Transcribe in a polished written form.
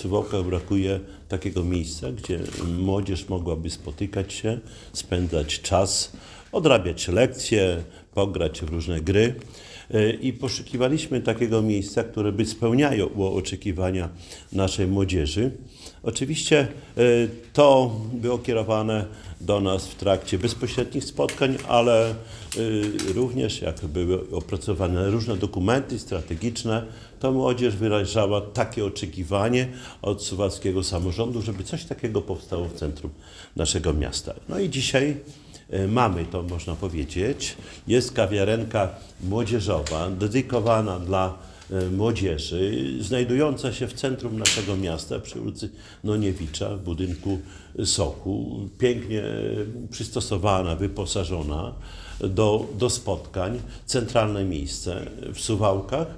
Suwałkach brakuje takiego miejsca, gdzie młodzież mogłaby spotykać się, spędzać czas, odrabiać lekcje, pograć w różne gry. I poszukiwaliśmy takiego miejsca, które by spełniało oczekiwania naszej młodzieży. Oczywiście to było kierowane do nas w trakcie bezpośrednich spotkań, ale również jak były opracowane różne dokumenty strategiczne, to młodzież wyrażała takie oczekiwanie od suwalskiego samorządu, żeby coś takiego powstało w centrum naszego miasta. No i dzisiaj mamy to, można powiedzieć. Jest kawiarenka młodzieżowa, dedykowana dla młodzieży, znajdująca się w centrum naszego miasta przy ulicy Noniewicza w budynku Soku, pięknie przystosowana, wyposażona do spotkań, centralne miejsce w Suwałkach.